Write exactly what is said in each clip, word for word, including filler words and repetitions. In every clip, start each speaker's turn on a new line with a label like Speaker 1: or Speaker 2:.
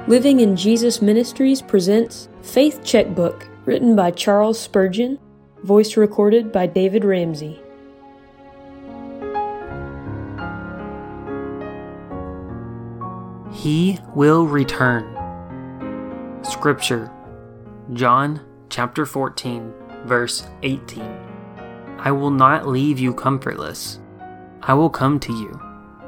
Speaker 1: Living in Jesus Ministries presents Faith Checkbook, written by Charles Spurgeon, voice recorded by David Ramsey.
Speaker 2: He will return. Scripture, John chapter fourteen, verse eighteen. I will not leave you comfortless. I will come to you.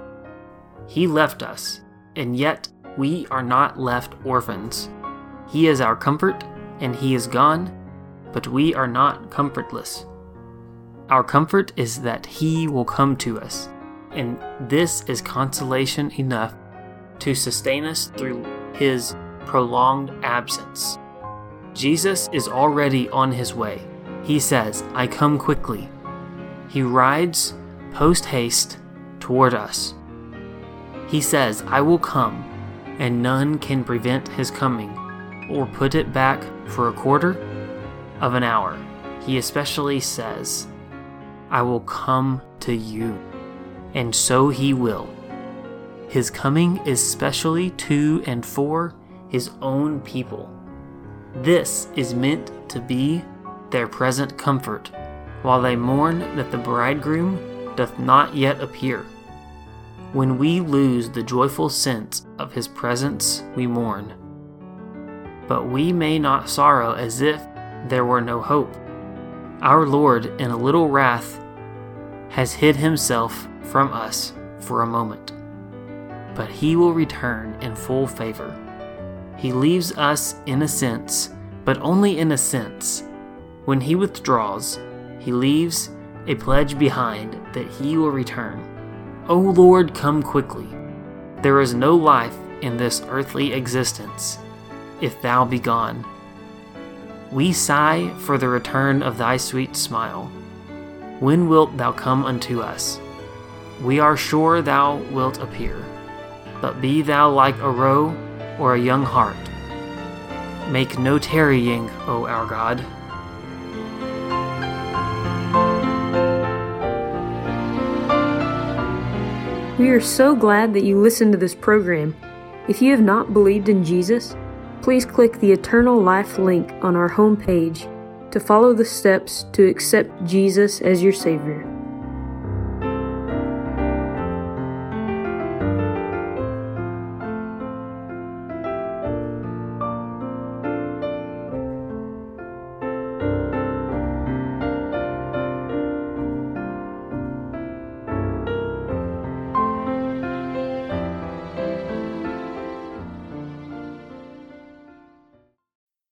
Speaker 2: He left us, and yet we are not left orphans. He is our comfort, and He is gone, but we are not comfortless. Our comfort is that He will come to us, and this is consolation enough to sustain us through His prolonged absence. Jesus is already on His way. He says, I come quickly. He rides post-haste toward us. He says, I will come, and none can prevent His coming, or put it back for a quarter of an hour. He especially says, I will come to you, and so He will. His coming is specially to and for His own people. This is meant to be their present comfort, while they mourn that the bridegroom doth not yet appear. When we lose the joyful sense of His presence, we mourn. But we may not sorrow as if there were no hope. Our Lord, in a little wrath, has hid Himself from us for a moment. But He will return in full favor. He leaves us in a sense, but only in a sense. When He withdraws, He leaves a pledge behind that He will return. O Lord, come quickly. There is no life in this earthly existence if Thou be gone. We sigh for the return of Thy sweet smile. When wilt Thou come unto us? We are sure Thou wilt appear, but be Thou like a roe or a young hart. Make no tarrying, O our God.
Speaker 1: We are so glad that you listened to this program. If you have not believed in Jesus, please click the Eternal Life link on our homepage to follow the steps to accept Jesus as your Savior.